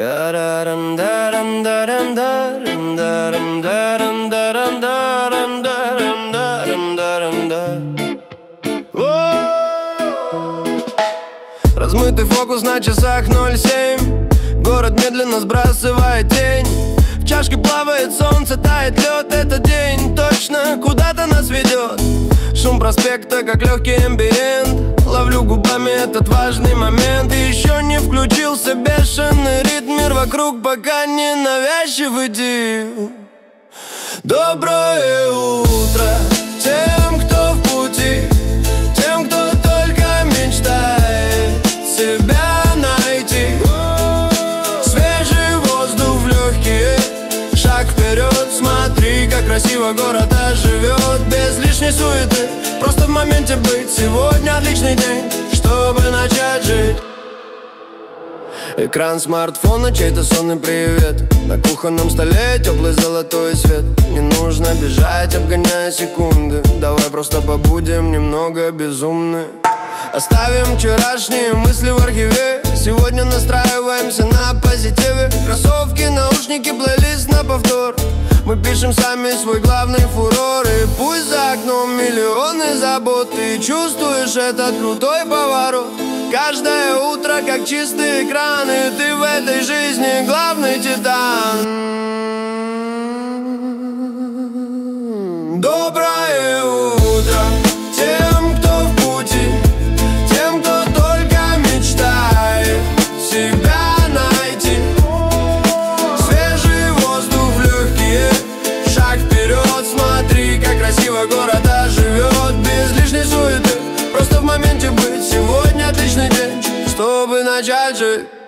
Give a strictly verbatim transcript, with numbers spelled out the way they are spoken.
Размытый фокус на часах ноль семь. Город медленно сбрасывает тень. В чашке плавает солнце, тает лед. Этот день точно куда-то нас ведет. Шум проспекта, как легкий эмбиент. Ловлю губами этот важный момент. И еще не включился бешеный ритм. Мир вокруг пока не навязчивый дим. Доброе утро тем, кто в пути, тем, кто только мечтает себя найти. Свежий воздух в легкие, шаг вперед. Смотри, как красиво город оживет. Без лишней суеты, просто в моменте быть. Сегодня отличный день, чтобы начать жить. Экран смартфона, чей-то сонный привет. На кухонном столе теплый золотой свет. Не нужно бежать, обгоняя секунды. Давай просто побудем немного безумны. Оставим вчерашние мысли в архиве. Сегодня настраиваемся на позитиве. Кроссовки, наушники, плейлист на повтор. Мы пишем сами свой главный фурор. И пусть за окном миллионы забот, ты чувствуешь этот крутой поворот. Каждое утро как чистый экран, и ты в этой жизни главный титан. Доброе утро тем, кто в пути, тем, кто только мечтает себя найти. Свежий воздух в легкие, шаг вперед. Смотри, как красиво город оживет. Без лишней суеты, просто в моменте быть. Сегодня отличный день, чтобы начать жить.